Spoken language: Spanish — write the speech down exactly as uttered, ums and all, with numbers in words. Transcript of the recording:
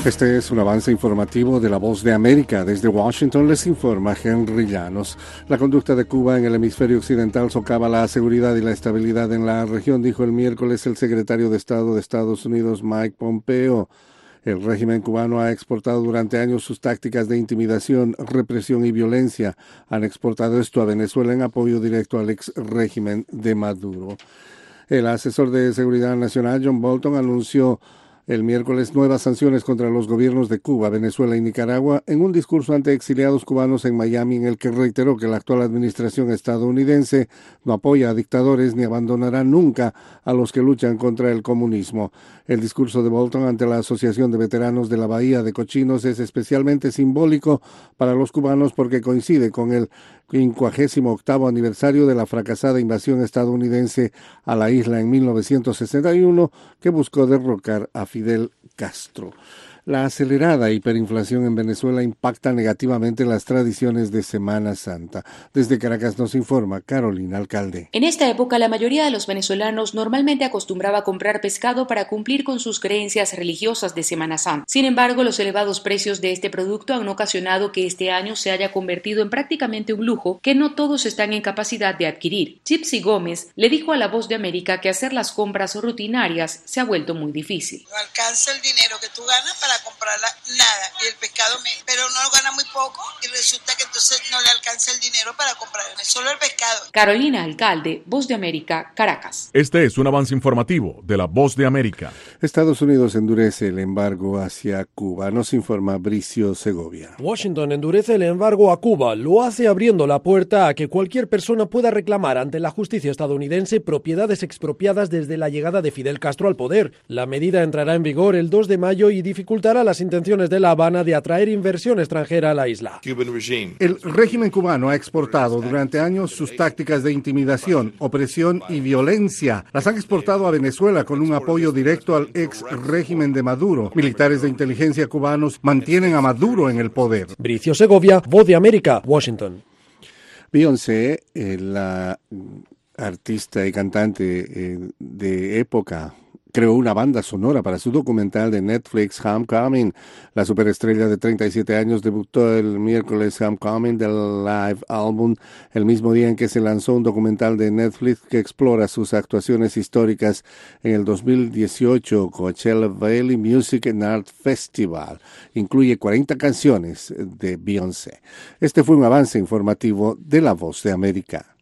Este es un avance informativo de La Voz de América. Desde Washington les informa Henry Llanos. La conducta de Cuba en el hemisferio occidental socava la seguridad y la estabilidad en la región, dijo el miércoles el secretario de Estado de Estados Unidos, Mike Pompeo. El régimen cubano ha exportado durante años sus tácticas de intimidación, represión y violencia. Han exportado esto a Venezuela en apoyo directo al ex régimen de Maduro. El asesor de Seguridad Nacional, John Bolton, anunció el miércoles nuevas sanciones contra los gobiernos de Cuba, Venezuela y Nicaragua en un discurso ante exiliados cubanos en Miami, en el que reiteró que la actual administración estadounidense no apoya a dictadores ni abandonará nunca a los que luchan contra el comunismo. El discurso de Bolton ante la Asociación de Veteranos de la Bahía de Cochinos es especialmente simbólico para los cubanos porque coincide con el quincuagésimo octavo aniversario de la fracasada invasión estadounidense a la isla en mil novecientos sesenta y uno, que buscó derrocar a Fidel Castro. La acelerada hiperinflación en Venezuela impacta negativamente las tradiciones de Semana Santa. Desde Caracas nos informa Carolina Alcalde. En esta época, la mayoría de los venezolanos normalmente acostumbraba a comprar pescado para cumplir con sus creencias religiosas de Semana Santa. Sin embargo, los elevados precios de este producto han ocasionado que este año se haya convertido en prácticamente un lujo que no todos están en capacidad de adquirir. Gypsy Gómez le dijo a La Voz de América que hacer las compras rutinarias se ha vuelto muy difícil. No alcanza el dinero que tú ganas para comprarla nada, y el pescado me, pero no gana muy poco y resulta que entonces no le alcanza el dinero para comprar solo el pescado. Carolina Alcalde, Voz de América, Caracas. Este es un avance informativo de La Voz de América. Estados Unidos endurece el embargo hacia Cuba, nos informa Bricio Segovia. Washington endurece el embargo a Cuba, lo hace abriendo la puerta a que cualquier persona pueda reclamar ante la justicia estadounidense propiedades expropiadas desde la llegada de Fidel Castro al poder. La medida entrará en vigor el dos de mayo y dificultará las intenciones de La Habana de atraer inversión extranjera a la isla. El régimen cubano ha exportado durante años sus tácticas de intimidación, opresión y violencia. Las han exportado a Venezuela con un apoyo directo al ex régimen de Maduro. Militares de inteligencia cubanos mantienen a Maduro en el poder. Bricio Segovia, Voz de América, Washington. Beyoncé, eh, la artista y cantante eh, de época, creó una banda sonora para su documental de Netflix, Homecoming. La superestrella de treinta y siete años debutó el miércoles Homecoming del live album, el mismo día en que se lanzó un documental de Netflix que explora sus actuaciones históricas en el dos mil dieciocho Coachella Valley Music and Art Festival. Incluye cuarenta canciones de Beyoncé. Este fue un avance informativo de La Voz de América.